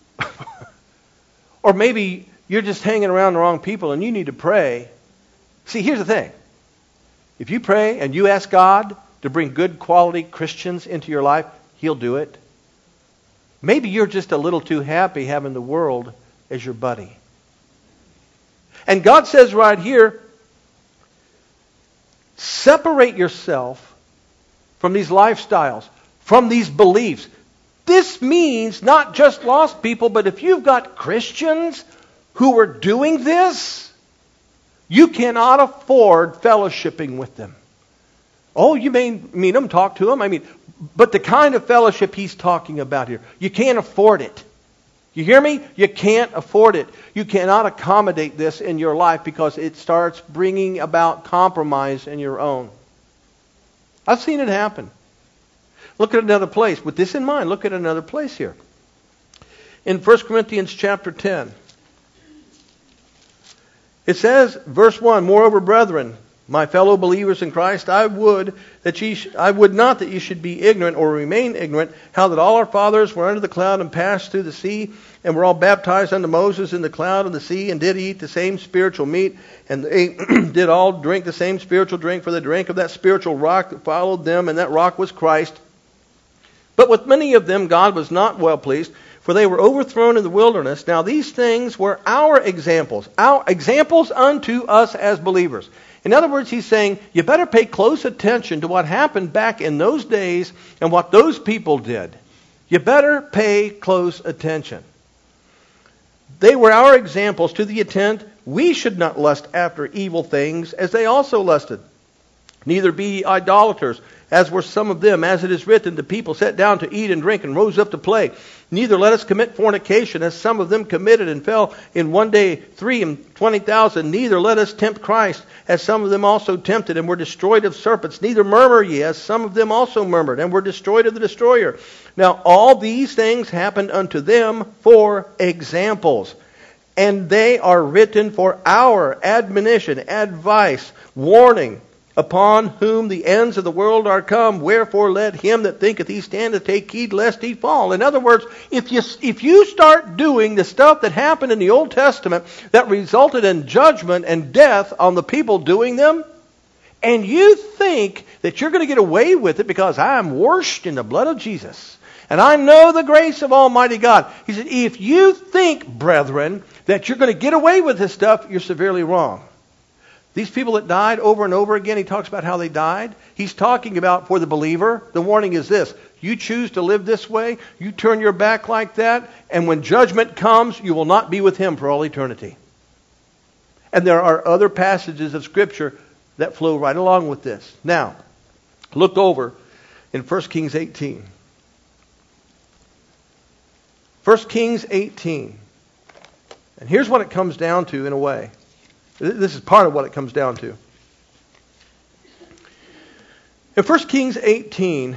Or maybe you're just hanging around the wrong people and you need to pray. See, here's the thing. If you pray and you ask God to bring good quality Christians into your life, He'll do it. Maybe you're just a little too happy having the world as your buddy. And God says right here, separate yourself from these lifestyles, from these beliefs. This means not just lost people, but if you've got Christians who are doing this, you cannot afford fellowshipping with them. Oh, you may meet them, talk to them. I mean, but the kind of fellowship he's talking about here, you can't afford it. You hear me? You can't afford it. You cannot accommodate this in your life because it starts bringing about compromise in your own. I've seen it happen. Look at another place. With this in mind, look at another place here. In First Corinthians chapter ten. It says, verse one, moreover, brethren, my fellow believers in Christ, I would that ye sh- I would not that ye should be ignorant or remain ignorant, how that all our fathers were under the cloud and passed through the sea, and were all baptized unto Moses in the cloud and the sea, and did eat the same spiritual meat, and they did all drink the same spiritual drink, for the drink of that spiritual rock that followed them, and that rock was Christ. But with many of them God was not well pleased, for they were overthrown in the wilderness. Now these things were our examples, our examples unto us as believers. In other words, he's saying, you better pay close attention to what happened back in those days and what those people did. You better pay close attention. They were our examples to the intent we should not lust after evil things as they also lusted. Neither be idolaters, as were some of them, as it is written, the people sat down to eat and drink and rose up to play. Neither let us commit fornication, as some of them committed and fell in one day three and twenty thousand. Neither let us tempt Christ, as some of them also tempted and were destroyed of serpents. Neither murmur ye, as some of them also murmured and were destroyed of the destroyer. Now all these things happened unto them for examples, and they are written for our admonition, advice, warning, upon whom the ends of the world are come. Wherefore let him that thinketh he standeth take heed lest he fall. In other words, if you if you start doing the stuff that happened in the Old Testament that resulted in judgment and death on the people doing them, and you think that you're going to get away with it because I am washed in the blood of Jesus, and I know the grace of Almighty God. He said, if you think, brethren, that you're going to get away with this stuff, you're severely wrong. These people that died over and over again, he talks about how they died. He's talking about for the believer, the warning is this. You choose to live this way, you turn your back like that, and when judgment comes, you will not be with him for all eternity. And there are other passages of Scripture that flow right along with this. Now, look over in First Kings eighteen. First Kings eighteen. And here's what it comes down to in a way. This is part of what it comes down to. In First Kings eighteen,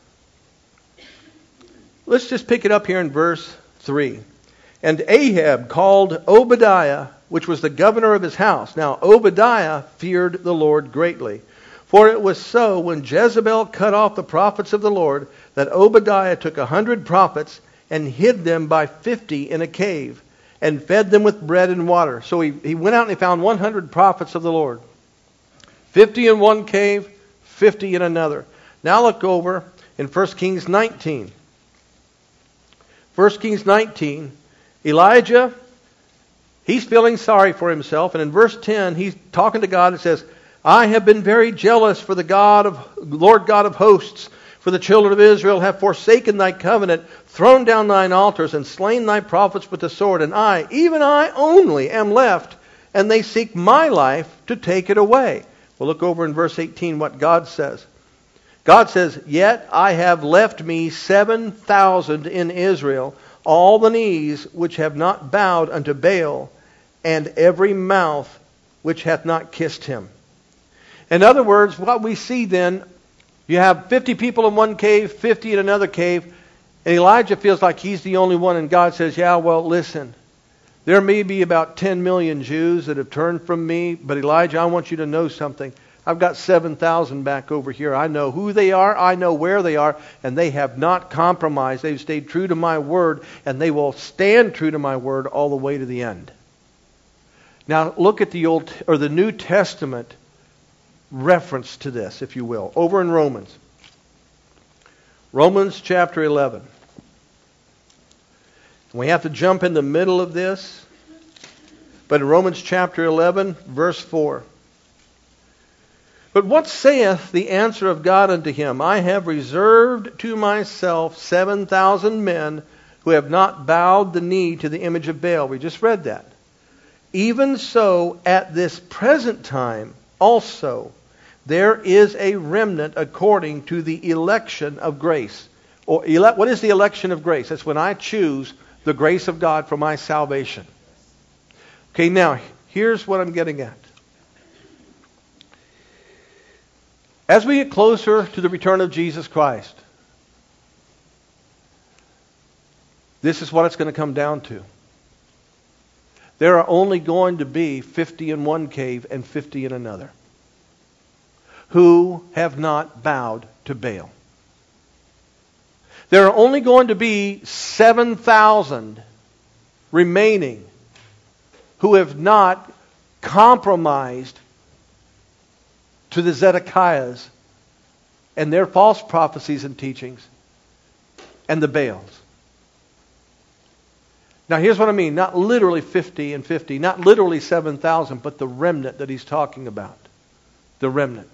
let's just pick it up here in verse three. And Ahab called Obadiah, which was the governor of his house. Now Obadiah feared the Lord greatly. For it was so when Jezebel cut off the prophets of the Lord, that Obadiah took a hundred prophets and hid them by fifty in a cave, and fed them with bread and water. So he, he went out and he found one hundred prophets of the Lord. fifty in one cave, fifty in another. Now look over in First Kings nineteen. First Kings nineteen. Elijah He's feeling sorry for himself. And in verse ten, he's talking to God and says, I have been very jealous for the God of Lord God of hosts. For the children of Israel have forsaken thy covenant, thrown down thine altars, and slain thy prophets with the sword. And I, even I only, am left, and they seek my life to take it away. Well, look over in verse eighteen what God says. God says, Yet I have left me seven thousand in Israel, all the knees which have not bowed unto Baal, and every mouth which hath not kissed him. In other words, what we see then, you have fifty people in one cave, fifty in another cave, and Elijah feels like he's the only one, and God says, yeah, well, listen, there may be about ten million Jews that have turned from me, but Elijah, I want you to know something. I've got seven thousand back over here. I know who they are, I know where they are, and they have not compromised. They've stayed true to my word, and they will stand true to my word all the way to the end. Now, look at the Old or the New Testament reference to this, if you will, over in Romans. Romans chapter eleven. We have to jump in the middle of this. But in Romans chapter eleven, verse four. But what saith the answer of God unto him? I have reserved to myself seven thousand men who have not bowed the knee to the image of Baal. We just read that. Even so, at this present time also, there is a remnant according to the election of grace. Or ele- what is the election of grace? That's when I choose the grace of God for my salvation. Okay, now, here's what I'm getting at. As we get closer to the return of Jesus Christ, this is what it's going to come down to. There are only going to be fifty in one cave and fifty in another who have not bowed to Baal. There are only going to be seven thousand remaining who have not compromised to the Zedekiahs and their false prophecies and teachings and the Baals. Now here's what I mean. Not literally fifty and fifty, not literally seven thousand, but the remnant that he's talking about. The remnant.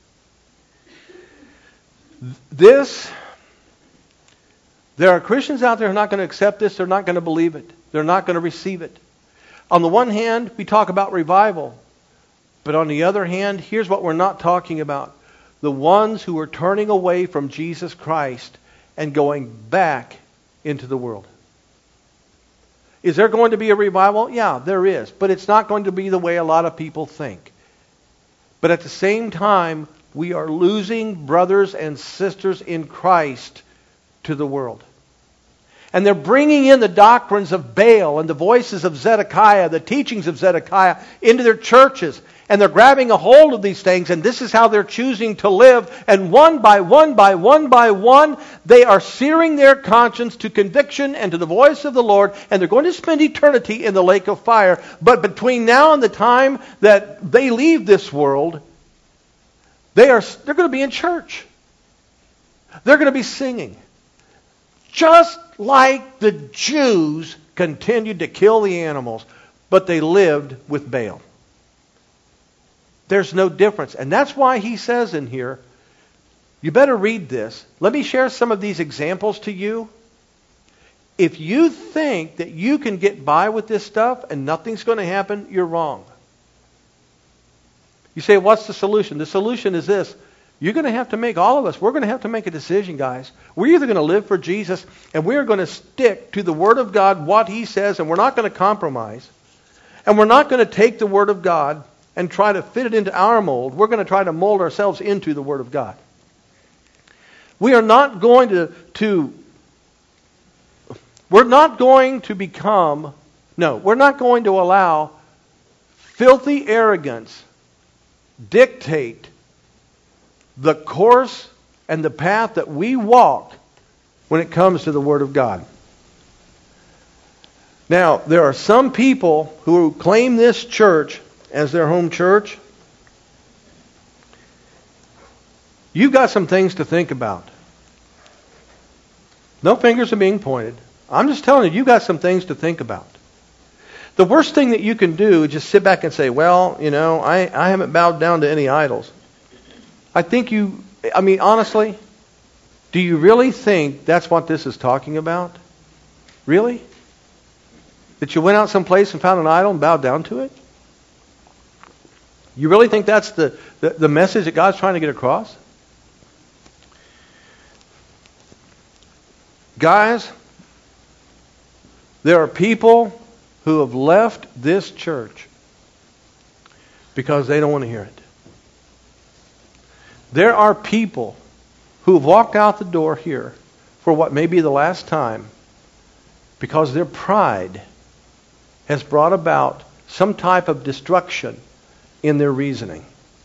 This, there are Christians out there who are not going to accept this. They're not going to believe it. They're not going to receive it. On the one hand, we talk about revival. But on the other hand, here's what we're not talking about. The ones who are turning away from Jesus Christ and going back into the world. Is there going to be a revival? Yeah, there is. But it's not going to be the way a lot of people think. But at the same time, we are losing brothers and sisters in Christ to the world. And they're bringing in the doctrines of Baal and the voices of Zedekiah, the teachings of Zedekiah, into their churches. And they're grabbing a hold of these things, and this is how they're choosing to live. And one by one by one by one, they are searing their conscience to conviction and to the voice of the Lord, and they're going to spend eternity in the lake of fire. But between now and the time that they leave this world, they are they're going to be in church. They're going to be singing. Just like the Jews continued to kill the animals, but they lived with Baal. There's no difference. And that's why he says in here, you better read this. Let me share some of these examples to you. If you think that you can get by with this stuff and nothing's going to happen, you're wrong. You say, what's the solution? The solution is this. You're going to have to make, all of us, we're going to have to make a decision, guys. We're either going to live for Jesus and we're going to stick to the Word of God, what He says, and we're not going to compromise. And we're not going to take the Word of God and try to fit it into our mold. We're going to try to mold ourselves into the Word of God. We are not going to, to we're not going to become, no, we're not going to allow filthy arrogance dictate the course and the path that we walk when it comes to the Word of God. Now, there are some people who claim this church as their home church. You've got some things to think about. No fingers are being pointed. I'm just telling you, you've got some things to think about. The worst thing that you can do is just sit back and say, well, you know, I, I haven't bowed down to any idols. I think you, I mean, honestly, do you really think that's what this is talking about? Really? That you went out someplace and found an idol and bowed down to it? You really think that's the, the, the message that God's trying to get across? Guys, there are people who have left this church because they don't want to hear it. There are people who have walked out the door here for what may be the last time because their pride has brought about some type of destruction in their reasoning.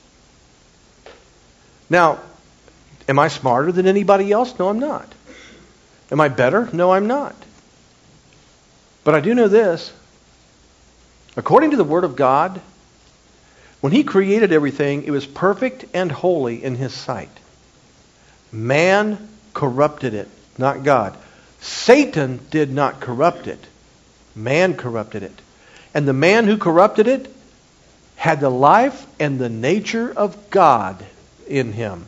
Now, am I smarter than anybody else? No, I'm not. Am I better? No, I'm not. But I do know this. According to the Word of God, when He created everything, it was perfect and holy in His sight. Man corrupted it, not God. Satan did not corrupt it. Man corrupted it. And the man who corrupted it had the life and the nature of God in him.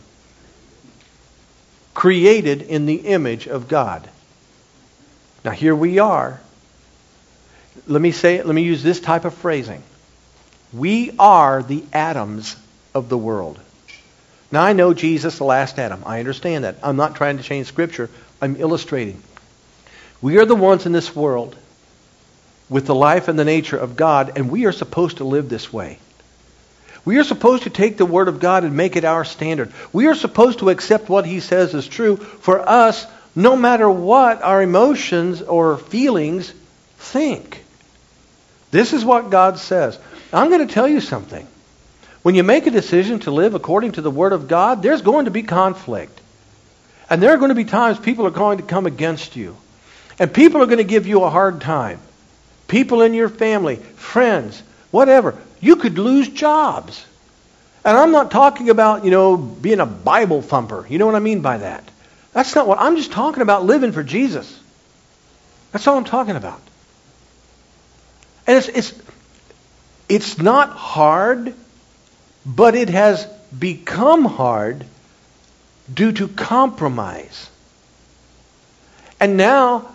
Created in the image of God. Now here we are. Let me say it, let me use this type of phrasing. We are the Adams of the world. Now I know Jesus, the last Adam. I understand that. I'm not trying to change Scripture. I'm illustrating. We are the ones in this world with the life and the nature of God, and we are supposed to live this way. We are supposed to take the Word of God and make it our standard. We are supposed to accept what He says is true for us, no matter what our emotions or feelings think. This is what God says. I'm going to tell you something. When you make a decision to live according to the Word of God, there's going to be conflict. And there are going to be times people are going to come against you. And people are going to give you a hard time. People in your family, friends, whatever. You could lose jobs. And I'm not talking about, you know, being a Bible thumper. You know what I mean by that? That's not what, I'm just talking about living for Jesus. That's all I'm talking about. And it's it's it's not hard, but it has become hard due to compromise. And now,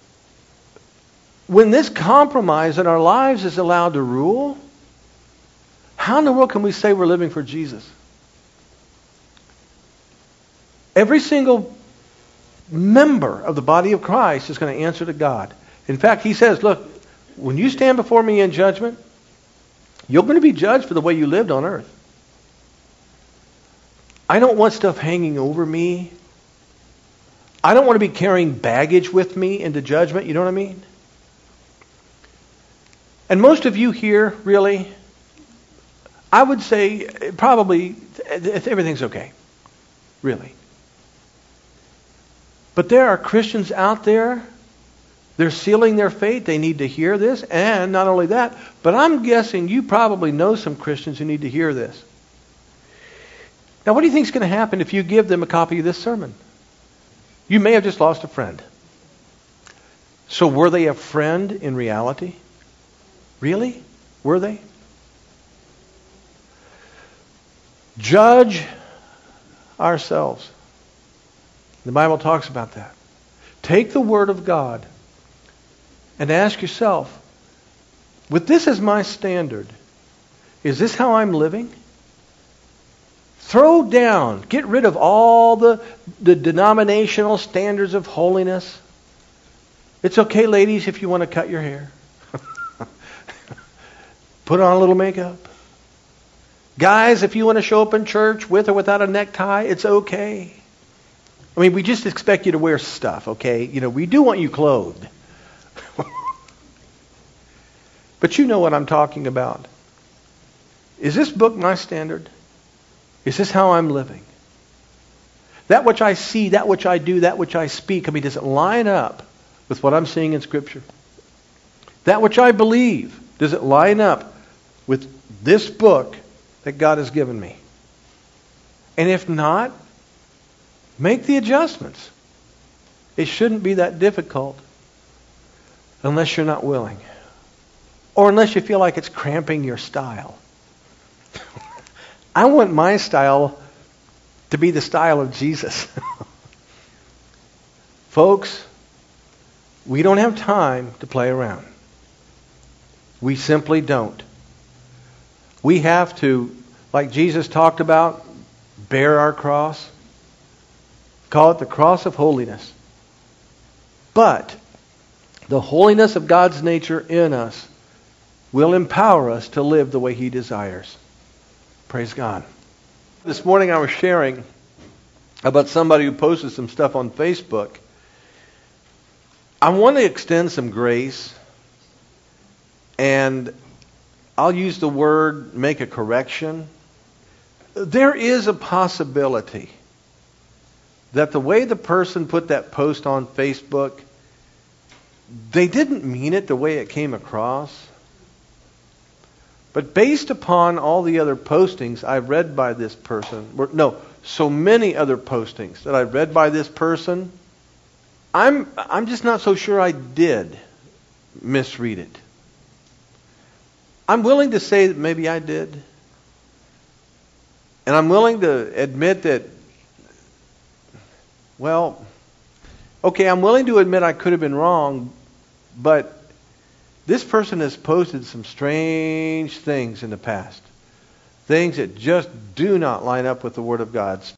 when this compromise in our lives is allowed to rule, how in the world can we say we're living for Jesus? Every single member of the body of Christ is going to answer to God. In fact, He says, look, when you stand before me in judgment, you're going to be judged for the way you lived on earth. I don't want stuff hanging over me. I don't want to be carrying baggage with me into judgment. You know what I mean? And most of you here, really, I would say probably everything's okay. Really. But there are Christians out there, they're sealing their fate. They need to hear this. And not only that, but I'm guessing you probably know some Christians who need to hear this. Now, what do you think is going to happen if you give them a copy of this sermon? You may have just lost a friend. So were they a friend in reality? Really? Were they? Judge ourselves. The Bible talks about that. Take the Word of God and ask yourself, with this as my standard, is this how I'm living? Throw down, get rid of all the, the denominational standards of holiness. It's okay, ladies, if you want to cut your hair. Put on a little makeup. Guys, if you want to show up in church with or without a necktie, it's okay. I mean, we just expect you to wear stuff, okay? You know, we do want you clothed. But you know what I'm talking about. Is this book my standard? Is this how I'm living? That which I see, that which I do, that which I speak, I mean, does it line up with what I'm seeing in Scripture? That which I believe, does it line up with this book that God has given me? And if not, make the adjustments. It shouldn't be that difficult unless you're not willing. or unless you feel like it's cramping your style. I want my style to be the style of Jesus. Folks, we don't have time to play around. We simply don't. We have to, like Jesus talked about, bear our cross. Call it the cross of holiness. But the holiness of God's nature in us will empower us to live the way He desires. Praise God. This morning I was sharing about somebody who posted some stuff on Facebook. I want to extend some grace, and I'll use the word make a correction. There is a possibility that the way the person put that post on Facebook, they didn't mean it the way it came across. But based upon all the other postings I've read by this person, no, so many other postings that I've read by this person, I'm I'm just not so sure I did misread it. I'm willing to say that maybe I did. And I'm willing to admit that, well, okay, I'm willing to admit I could have been wrong, but this person has posted some strange things in the past. Things that just do not line up with the Word of God.